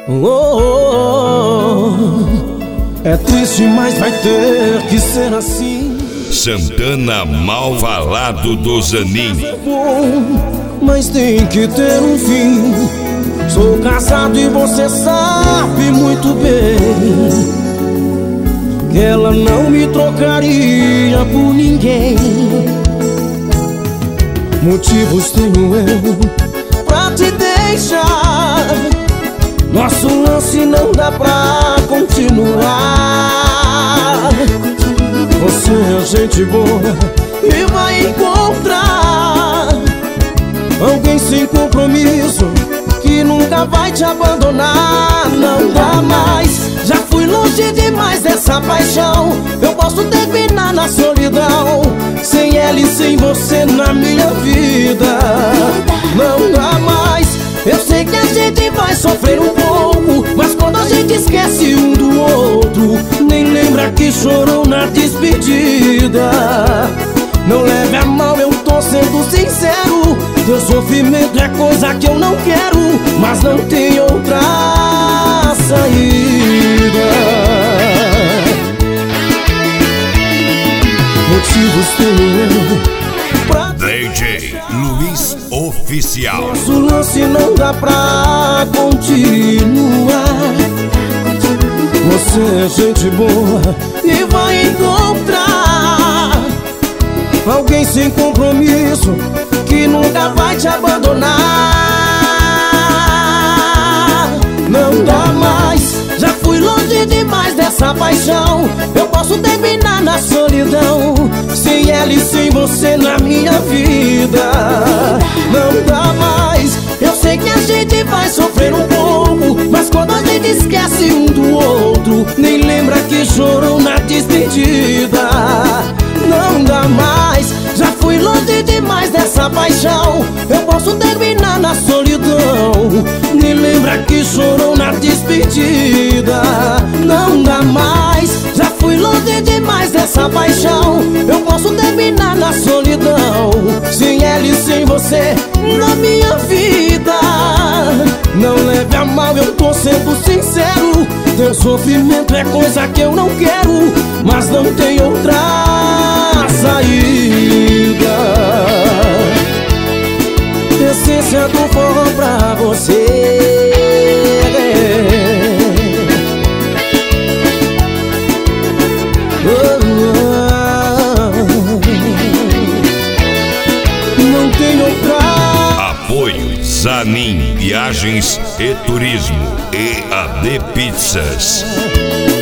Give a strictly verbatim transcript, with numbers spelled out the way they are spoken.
Oh, oh, oh. É triste, mas vai ter que ser assim. Santana Malvalado do Zanin. É bom, mas tem que ter um fim. Sou casado e você sabe muito bem que ela não me trocaria por ninguém. Motivos tenho eu pra te deixar. Nosso lance não dá pra continuar. Você é gente boa e vai encontrar alguém sem compromisso que nunca vai te abandonar. Não dá mais, já fui longe demais dessa paixão. Eu posso terminar na solidão, sem ela e sem você na minha vida. Não dá mais, eu sei que a gente vai sofrer um pouco, mas quando a gente esquece um do outro, nem lembra que chorou na despedida. Não leve a mal, eu tô sendo sincero. Teu sofrimento é coisa que eu não quero, mas não tem outra saída. Motivos tenho eu pra D J Luiz Oficial. nosso lance não dá pra continuar. Você é gente boa e vai encontrar alguém sem compromisso que nunca vai te abandonar. Não dá mais, já fui longe demais dessa paixão. Eu posso terminar na solidão, sem ela e sem você na minha vida. Não dá mais, eu sei que a gente vai sofrer um pouco, mas quando a gente esquece um do outro, nem lembra que chorou na despedida. Não dá mais, já fui longe demais dessa paixão. Eu posso terminar na solidão, nem lembra que chorou na despedida. Não dá mais, já fui longe demais dessa paixão. Eu posso terminar na solidão, sem ela e sem você na minha vida. Não leve a mal, eu tô sendo sincero. Teu sofrimento é coisa que eu não quero, mas não tem outra saída. Essência do forró pra você. Oh, oh. Não tem outra. Apoio Zanin Viagens e Turismo e A D Pizzas.